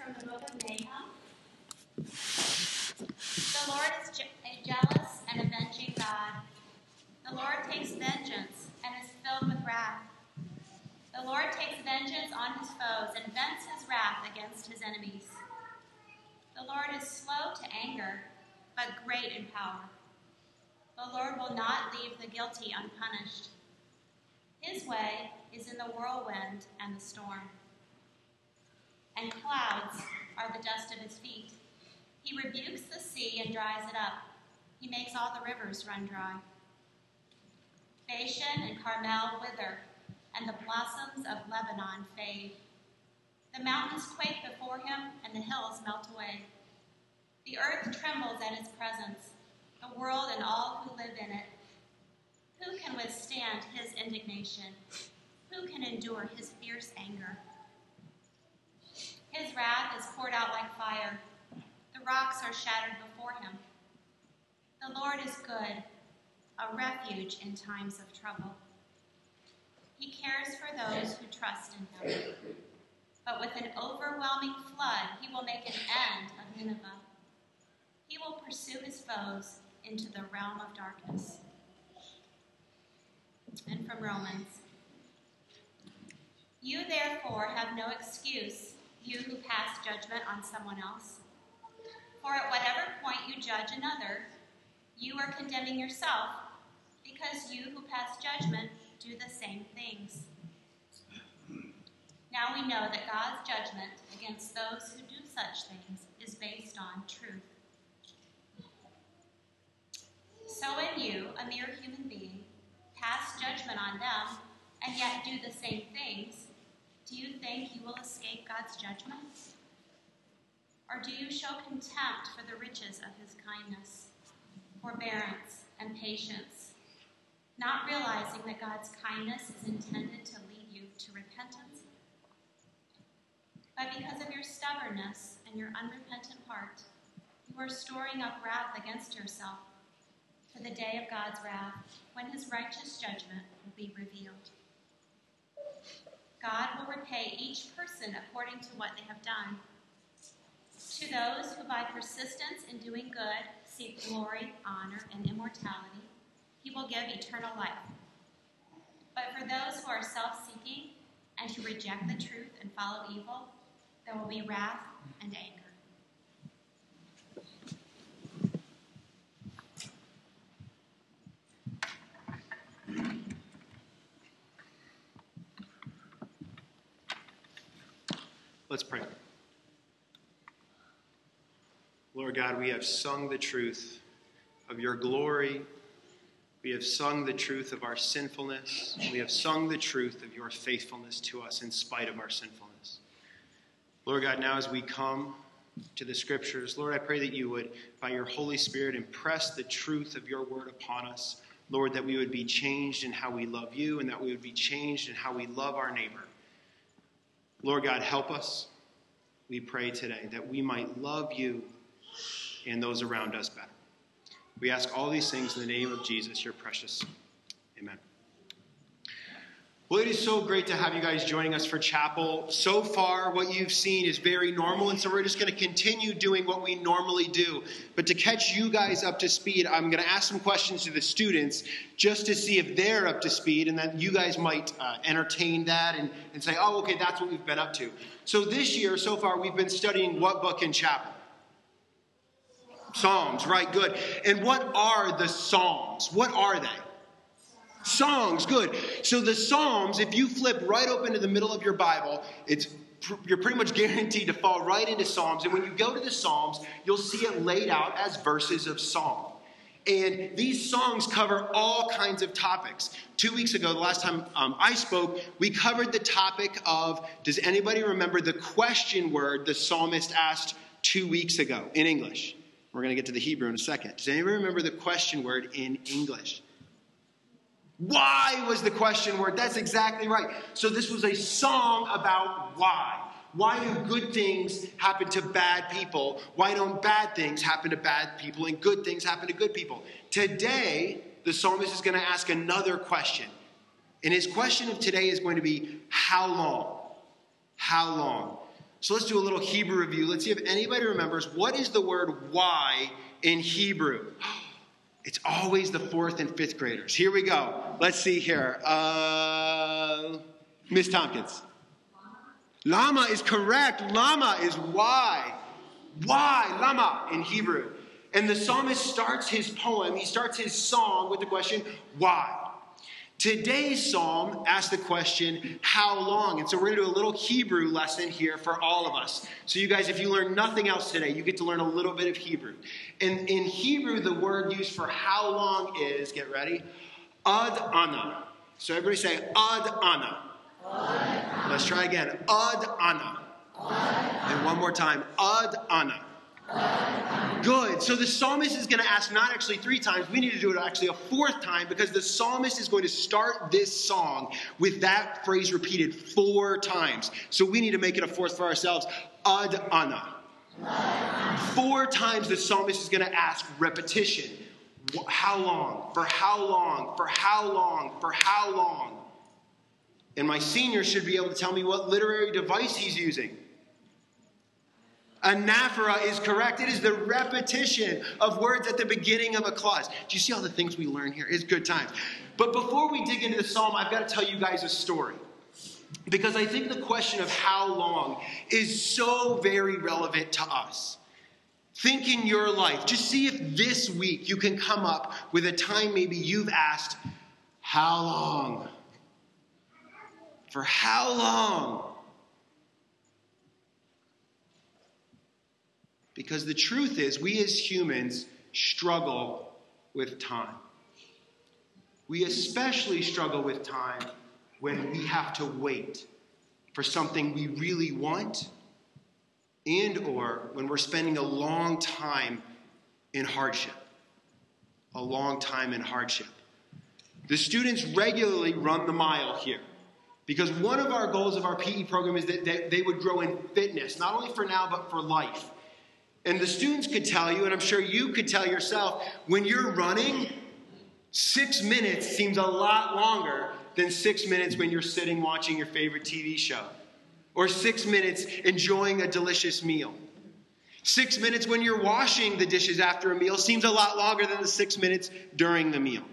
from the book of Nahum. The Lord is a jealous and avenging God. The Lord takes vengeance and is filled with wrath. The Lord takes vengeance on his foes and vents his wrath against his enemies. The Lord is slow to anger, but great in power. The Lord will not leave the guilty unpunished. His way is in the whirlwind and the storm, and clouds are the dust of his feet. He rebukes the sea and dries it up. He makes all the rivers run dry. Bashan and Carmel wither, and the blossoms of Lebanon fade. The mountains quake before him, and the hills melt away. The earth trembles at his presence, the world and all who live in it. Who can withstand his indignation? Who can endure his fierce anger? His wrath is poured out like fire. The rocks are shattered before him. The Lord is good, a refuge in times of trouble. He cares for those who trust in him. But with an overwhelming flood, he will make an end of Nineveh. He will pursue his foes into the realm of darkness. And from Romans. You therefore have no excuse, you who pass judgment on someone else. For at whatever point you judge another, you are condemning yourself, because you who pass judgment do the same things. Now we know that God's judgment against those who do such things is based on truth. So when you, a mere human being, pass judgment on them and yet do the same things, do you think you will escape God's judgment? Or do you show contempt for the riches of his kindness, forbearance, and patience, not realizing that God's kindness is intended to lead you to repentance? But because of your stubbornness and your unrepentant heart, you are storing up wrath against yourself for the day of God's wrath, when his righteous judgment will be revealed. God will repay each person according to what they have done. To those who by persistence in doing good seek glory, honor, and immortality, he will give eternal life. But for those who are self-seeking and who reject the truth and follow evil, there will be wrath and anger. Let's pray. Lord God, we have sung the truth of your glory. We have sung the truth of our sinfulness. We have sung the truth of your faithfulness to us in spite of our sinfulness. Lord God, now as we come to the scriptures, Lord, I pray that you would, by your Holy Spirit, impress the truth of your word upon us. Lord, that we would be changed in how we love you and that we would be changed in how we love our neighbor. Lord God, help us, we pray today, that we might love you and those around us better. We ask all these things in the name of Jesus, your precious Son. Amen. Well, it is so great to have you guys joining us for chapel. So far, what you've seen is very normal, and so we're just going to continue doing what we normally do. But to catch you guys up to speed, I'm going to ask some questions to the students just to see if they're up to speed, and that you guys might entertain that and say, oh, okay, that's what we've been up to. So this year, so far, we've been studying what book in chapel? Psalms, right, good. And what are the Psalms? What are they? Songs, good. So the Psalms, if you flip right open to the middle of your Bible, you're pretty much guaranteed to fall right into Psalms. And when you go to the Psalms, you'll see it laid out as verses of song. And these songs cover all kinds of topics. 2 weeks ago, the last time I spoke, we covered the topic of, does anybody remember the question word the psalmist asked 2 weeks ago in English? We're going to get to the Hebrew in a second. Does anybody remember the question word in English? Why was the question word? That's exactly right. So this was a song about why. Why do good things happen to bad people? Why don't bad things happen to bad people and good things happen to good people? Today, the psalmist is going to ask another question. And his question of today is going to be, how long? How long? So let's do a little Hebrew review. Let's see if anybody remembers, what is the word why in Hebrew? It's always the 4th and 5th graders. Here we go. Let's see here. Miss Tompkins. Lama is correct. Lama is why. Why? Lama in Hebrew. And the psalmist starts his poem, he starts his song with the question, why? Today's psalm asks the question, how long? And so we're going to do a little Hebrew lesson here for all of us. So you guys, if you learn nothing else today, you get to learn a little bit of Hebrew. And in Hebrew, the word used for how long is, get ready, ad ana. So everybody say, ad ana. Let's try again. Ad ana. And one more time. Ad ana. Good. So the psalmist is going to ask not actually 3 times. We need to do it actually a 4th time, because the psalmist is going to start this song with that phrase repeated 4 times. So we need to make it a 4th for ourselves. Ad ana. 4 times the psalmist is going to ask repetition. How long? For how long? For how long? For how long? And my senior should be able to tell me what literary device he's using. Anaphora is correct. It is the repetition of words at the beginning of a clause. Do you see all the things we learn here? It's good times. But before we dig into the psalm, I've got to tell you guys a story. Because I think the question of how long is so very relevant to us. Think in your life. Just see if this week you can come up with a time maybe you've asked, how long? For how long? Because the truth is, we as humans struggle with time. We especially struggle with time when we have to wait for something we really want, and or when we're spending a long time in hardship. A long time in hardship. The students regularly run the mile here, because one of our goals of our PE program is that they would grow in fitness, not only for now, but for life. And the students could tell you, and I'm sure you could tell yourself, when you're running, 6 minutes seems a lot longer than 6 minutes when you're sitting watching your favorite TV show. Or 6 minutes enjoying a delicious meal. 6 minutes when you're washing the dishes after a meal seems a lot longer than the 6 minutes during the meal.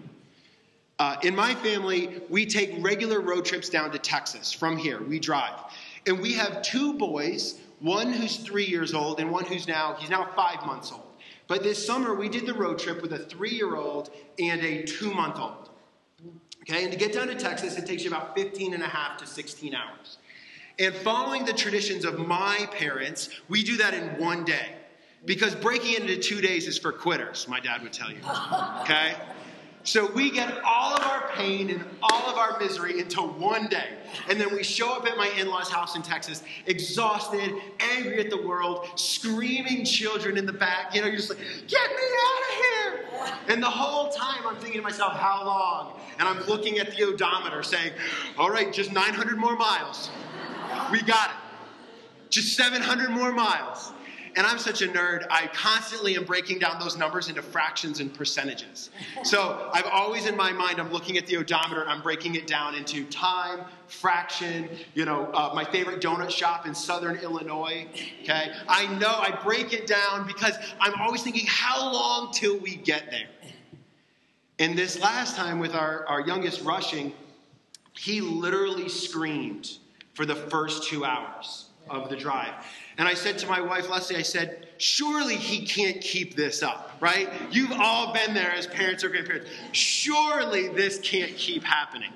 In my family, we take regular road trips down to Texas. From here, we drive. And we have 2 boys, one who's 3 years old and one he's now 5 months old. But this summer, we did the road trip with a 3-year-old and a 2-month-old. Okay, and to get down to Texas, it takes you about 15 and a half to 16 hours. And following the traditions of my parents, we do that in 1 day. Because breaking it into 2 days is for quitters, my dad would tell you. Okay? So we get all of our pain and all of our misery into 1 day. And then we show up at my in-laws' house in Texas, exhausted, angry at the world, screaming children in the back. You know, you're just like, get me out of here. And the whole time I'm thinking to myself, how long? And I'm looking at the odometer saying, all right, just 900 more miles. We got it. Just 700 more miles. And I'm such a nerd, I constantly am breaking down those numbers into fractions and percentages. So I've always in my mind, I'm looking at the odometer and I'm breaking it down into time, fraction, my favorite donut shop in Southern Illinois, okay? I know I break it down because I'm always thinking, how long till we get there? And this last time with our youngest rushing, he literally screamed for the first 2 hours of the drive. And I said to my wife, Leslie, I said, surely he can't keep this up, right? You've all been there as parents or grandparents. Surely this can't keep happening.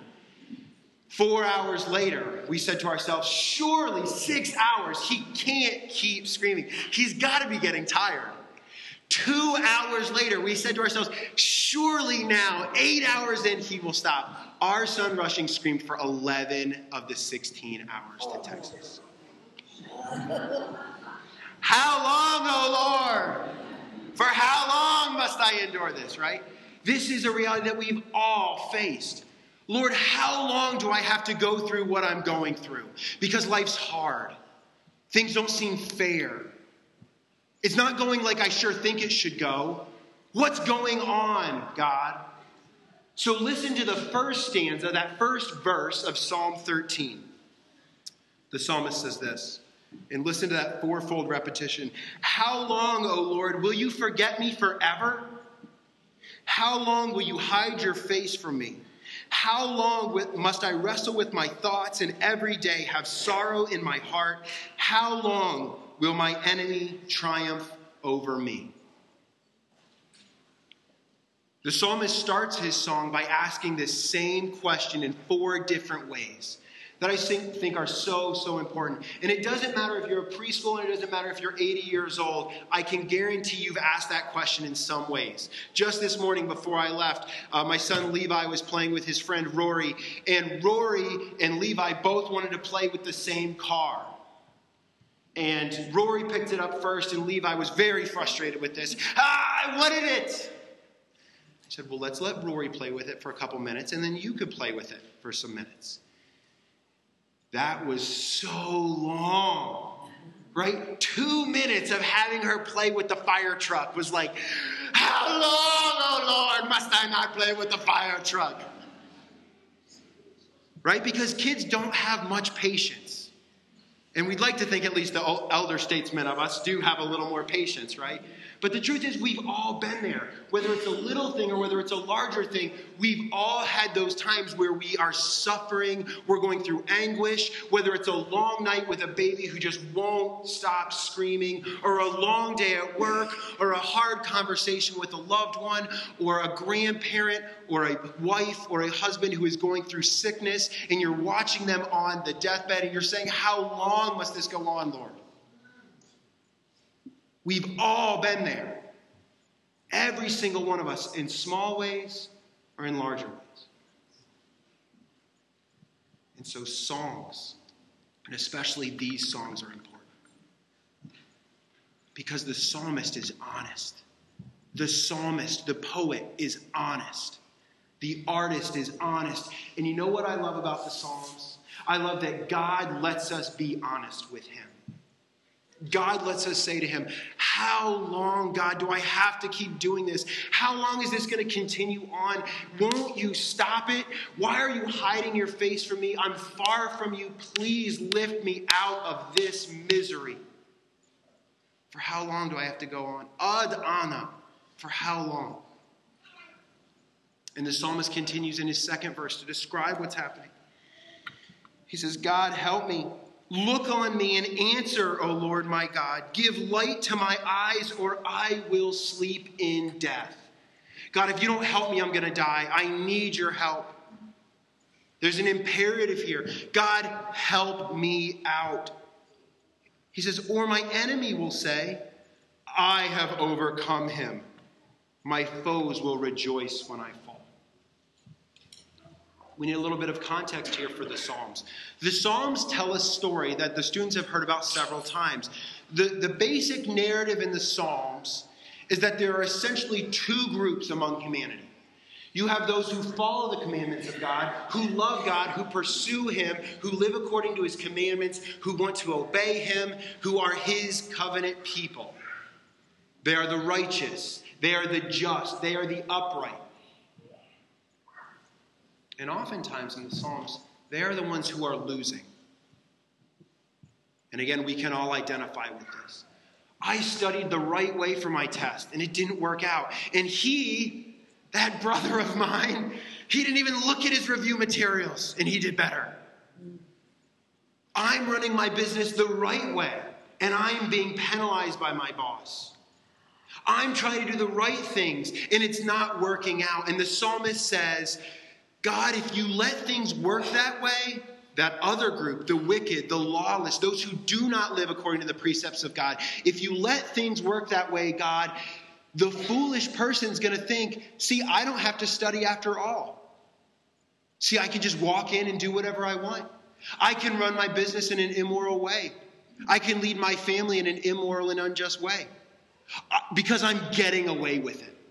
4 hours later, we said to ourselves, surely 6 hours, he can't keep screaming. He's got to be getting tired. 2 hours later, we said to ourselves, surely now, 8 hours in, he will stop. Our son rushing screamed for 11 of the 16 hours to Texas. How long, O Lord? For how long must I endure this, right? This is a reality that we've all faced. Lord, how long do I have to go through what I'm going through? Because life's hard. Things don't seem fair. It's not going like I sure think it should go. What's going on, God? So listen to the first stanza, that first verse of Psalm 13. The psalmist says this: And listen to that fourfold repetition. How long, O Lord, will you forget me forever? How long will you hide your face from me? How long must I wrestle with my thoughts and every day have sorrow in my heart? How long will my enemy triumph over me? The psalmist starts his song by asking this same question in 4 different ways that I think are so important. And it doesn't matter if you're a preschooler, it doesn't matter if you're 80 years old. I can guarantee you've asked that question in some ways. Just this morning before I left, my son Levi was playing with his friend Rory. And Rory and Levi both wanted to play with the same car. And Rory picked it up first, and Levi was very frustrated with this. I wanted it! I said, well, let's let Rory play with it for a couple minutes, and then you could play with it for some minutes. That was so long, right? 2 minutes of having her play with the fire truck was like, how long, oh Lord, must I not play with the fire truck? Right? Because kids don't have much patience. And we'd like to think at least the elder statesmen of us do have a little more patience, right? But the truth is we've all been there. Whether it's a little thing or whether it's a larger thing, we've all had those times where we are suffering, we're going through anguish, whether it's a long night with a baby who just won't stop screaming, or a long day at work, or a hard conversation with a loved one, or a grandparent, or a wife, or a husband who is going through sickness, and you're watching them on the deathbed, and you're saying, how long must this go on, Lord? We've all been there. Every single one of us, in small ways or in larger ways. And so songs, and especially these songs, are important. Because the psalmist is honest. The psalmist, the poet, is honest. The artist is honest. And you know what I love about the Psalms? I love that God lets us be honest with him. God lets us say to him, how long, God, do I have to keep doing this? How long is this going to continue on? Won't you stop it? Why are you hiding your face from me? I'm far from you. Please lift me out of this misery. For how long do I have to go on? Ad ana. For how long? And the psalmist continues in his second verse to describe what's happening. He says, God, help me. Look on me and answer, O Lord my God. Give light to my eyes, or I will sleep in death. God, if you don't help me, I'm going to die. I need your help. There's an imperative here. God, help me out. He says, or my enemy will say, I have overcome him. My foes will rejoice when I fall. We need a little bit of context here for the Psalms. The Psalms tell a story that the students have heard about several times. The basic narrative in the Psalms is that there are essentially 2 groups among humanity. You have those who follow the commandments of God, who love God, who pursue him, who live according to his commandments, who want to obey him, who are his covenant people. They are the righteous. They are the just. They are the upright. And oftentimes in the Psalms, they are the ones who are losing. And again, we can all identify with this. I studied the right way for my test, and it didn't work out. And he, that brother of mine, he didn't even look at his review materials, and he did better. I'm running my business the right way, and I'm being penalized by my boss. I'm trying to do the right things, and it's not working out. And the psalmist says, God, if you let things work that way, that other group, the wicked, the lawless, those who do not live according to the precepts of God, if you let things work that way, God, the foolish person's going to think, see, I don't have to study after all. See, I can just walk in and do whatever I want. I can run my business in an immoral way. I can lead my family in an immoral and unjust way because I'm getting away with it.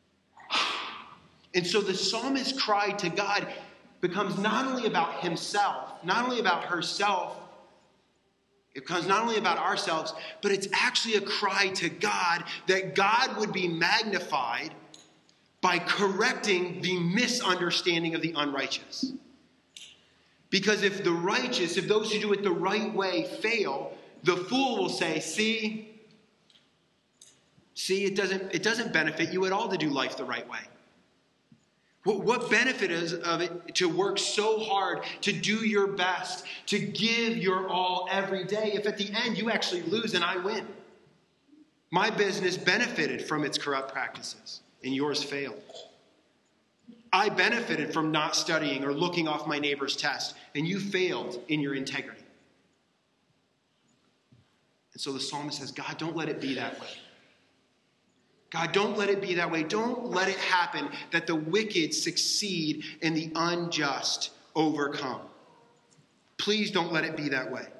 And so the psalmist's cry to God becomes not only about himself, not only about herself, it becomes not only about ourselves, but it's actually a cry to God that God would be magnified by correcting the misunderstanding of the unrighteous. Because if the righteous, if those who do it the right way fail, The fool will say, see, it doesn't benefit you at all to do life the right way. What benefit is of it to work so hard, to do your best, to give your all every day, if at the end you actually lose and I win? My business benefited from its corrupt practices, and yours failed. I benefited from not studying or looking off my neighbor's test, and you failed in your integrity. And so the psalmist says, God, don't let it be that way. God, don't let it be that way. Don't let it happen that the wicked succeed and the unjust overcome. Please don't let it be that way.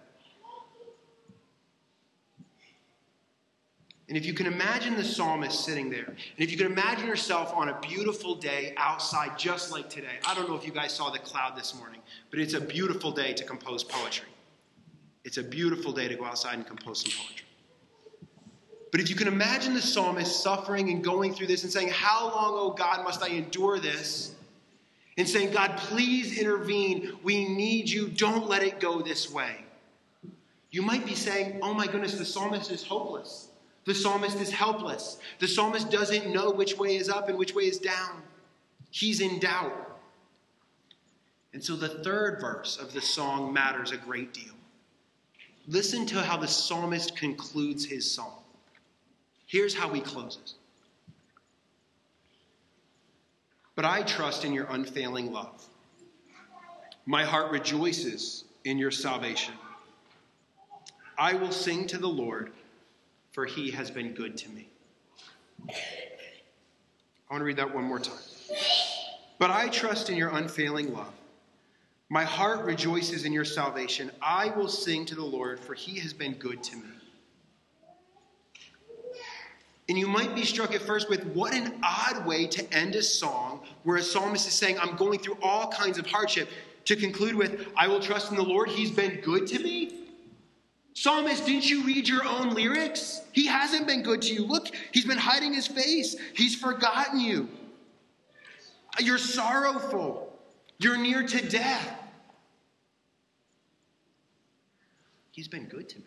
And if you can imagine the psalmist sitting there, and if you can imagine yourself on a beautiful day outside just like today. I don't know if you guys saw the cloud this morning, but it's a beautiful day to compose poetry. It's a beautiful day to go outside and compose some poetry. But if you can imagine the psalmist suffering and going through this and saying, how long, oh God, must I endure this? And saying, God, please intervene. We need you. Don't let it go this way. You might be saying, oh my goodness, the psalmist is hopeless. The psalmist is helpless. The psalmist doesn't know which way is up and which way is down. He's in doubt. And so the third verse of the song matters a great deal. Listen to how the psalmist concludes his song. Here's how he closes. But I trust in your unfailing love. My heart rejoices in your salvation. I will sing to the Lord, for he has been good to me. I want to read that one more time. But I trust in your unfailing love. My heart rejoices in your salvation. I will sing to the Lord, for he has been good to me. And you might be struck at first with what an odd way to end a song where a psalmist is saying, I'm going through all kinds of hardship, to conclude with, I will trust in the Lord, he's been good to me. Psalmist, didn't you read your own lyrics? He hasn't been good to you. Look, he's been hiding his face. He's forgotten you. You're sorrowful. You're near to death. He's been good to me.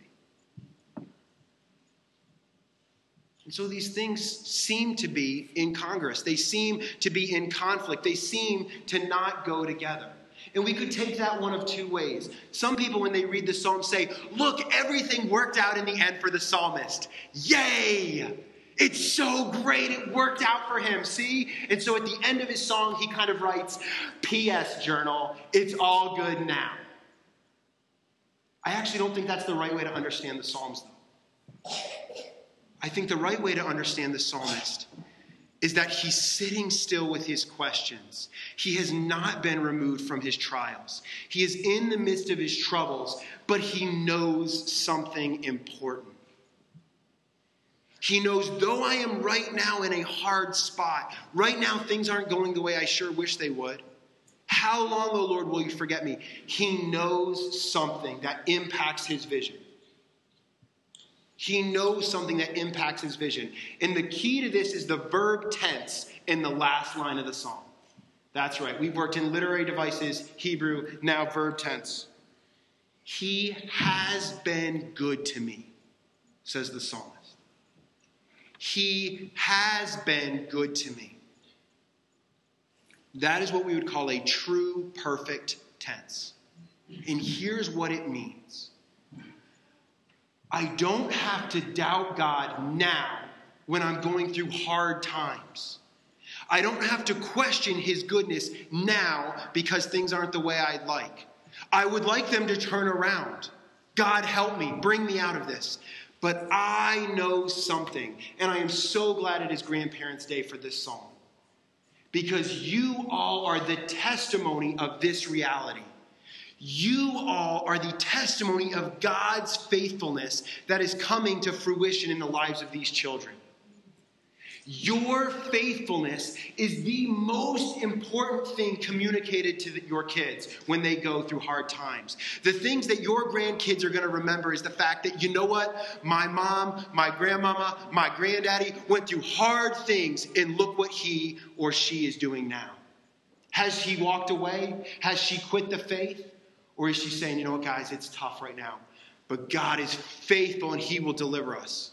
And so these things seem to be incongruous. They seem to be in conflict. They seem to not go together. And we could take that one of two ways. Some people, when they read the psalm, say, look, everything worked out in the end for the psalmist. Yay! It's so great. It worked out for him. See? And so at the end of his song, he kind of writes, P.S. journal, it's all good now. I actually don't think that's the right way to understand the Psalms, though. I think the right way to understand the psalmist is that he's sitting still with his questions. He has not been removed from his trials. He is in the midst of his troubles, but he knows something important. He knows, though I am right now in a hard spot, right now things aren't going the way I sure wish they would. How long, O Lord, will you forget me? He knows something that impacts his vision. He knows something that impacts his vision. And the key to this is the verb tense in the last line of the psalm. That's right. We've worked in literary devices, Hebrew, now verb tense. He has been good to me, says the psalmist. He has been good to me. That is what we would call a true perfect tense. And here's what it means. I don't have to doubt God now when I'm going through hard times. I don't have to question his goodness now because things aren't the way I'd like. I would like them to turn around. God, help me, bring me out of this. But I know something, and I am so glad it is Grandparents' Day for this psalm, because you all are the testimony of this reality. You all are the testimony of God's faithfulness that is coming to fruition in the lives of these children. Your faithfulness is the most important thing communicated to your kids when they go through hard times. The things that your grandkids are going to remember is the fact that, you know what? My mom, my grandmama, my granddaddy went through hard things, and look what he or she is doing now. Has he walked away? Has she quit the faith? Or is she saying, you know what, guys, it's tough right now, But God is faithful and he will deliver us.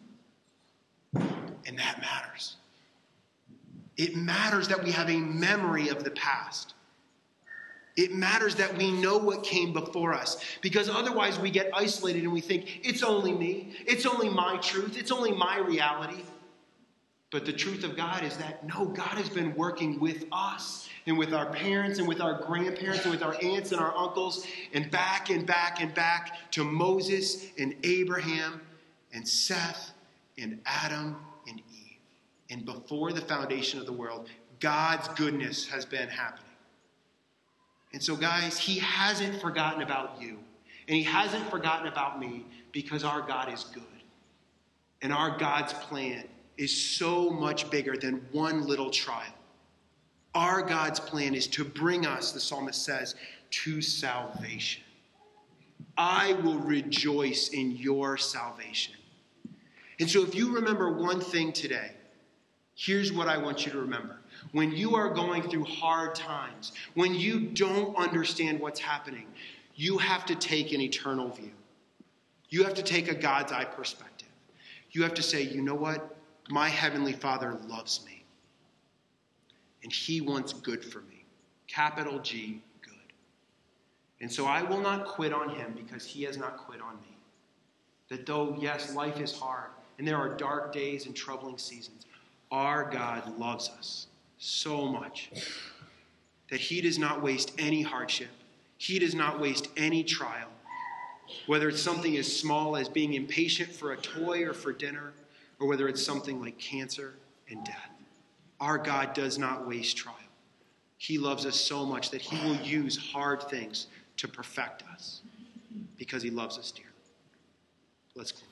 And that matters. It matters that we have a memory of the past. It matters that we know what came before us, because otherwise we get isolated and we think, it's only me, it's only my truth, it's only my reality. But the truth of God is that, no, God has been working with us and with our parents and with our grandparents and with our aunts and our uncles and back and back and back to Moses and Abraham and Seth and Adam and Eve. And before the foundation of the world, God's goodness has been happening. And so, guys, he hasn't forgotten about you. And he hasn't forgotten about me, because our God is good. And our God's plan is so much bigger than one little trial. Our God's plan is to bring us, the psalmist says, to salvation. I will rejoice in your salvation. And so if you remember one thing today, here's what I want you to remember. When you are going through hard times, when you don't understand what's happening, you have to take an eternal view. You have to take a God's eye perspective. You have to say, you know what? My Heavenly Father loves me. And he wants good for me. Capital G, good. And so I will not quit on him, because he has not quit on me. That though, yes, life is hard, and there are dark days and troubling seasons, our God loves us so much that he does not waste any hardship. He does not waste any trial. Whether it's something as small as being impatient for a toy or for dinner, or whether it's something like cancer and death. Our God does not waste trial. He loves us so much that he will use hard things to perfect us, because he loves us dearly. Let's close.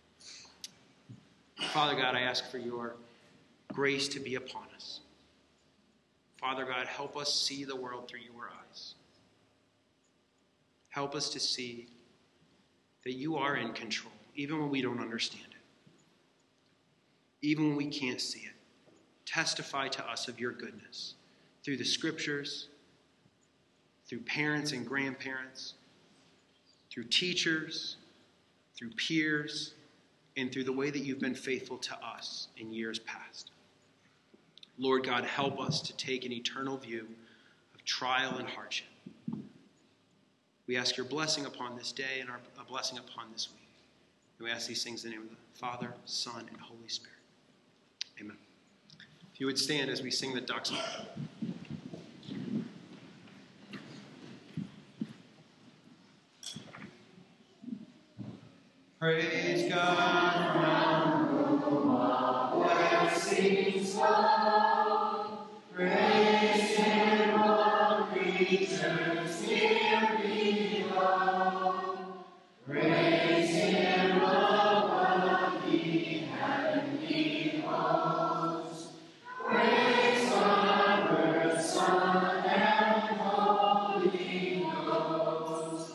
Father God, I ask for your grace to be upon us. Father God, help us see the world through your eyes. Help us to see that you are in control, even when we don't understand it. Even when we can't see it. Testify to us of your goodness through the scriptures, through parents and grandparents, through teachers, through peers, and through the way that you've been faithful to us in years past. Lord God, help us to take an eternal view of trial and hardship. We ask your blessing upon this day and a blessing upon this week. And we ask these things in the name of the Father, Son, and Holy Spirit. Amen. If you would stand as we sing the Duck Song. Praise God from whom all blessings flow. Praise him, all creatures near below. Praise him above the heavenly hosts. Praise Father, Son, and Holy Ghost.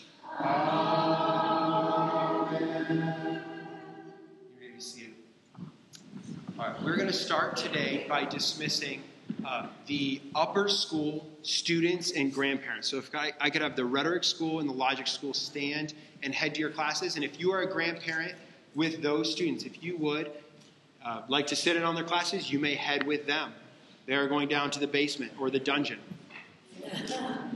All right, we're going to start today by dismissing the upper school students and grandparents. So if I could have the rhetoric school and the logic school stand and head to your classes. And if you are a grandparent with those students, if you would like to sit in on their classes, you may head with them. They are going down to the basement or the dungeon.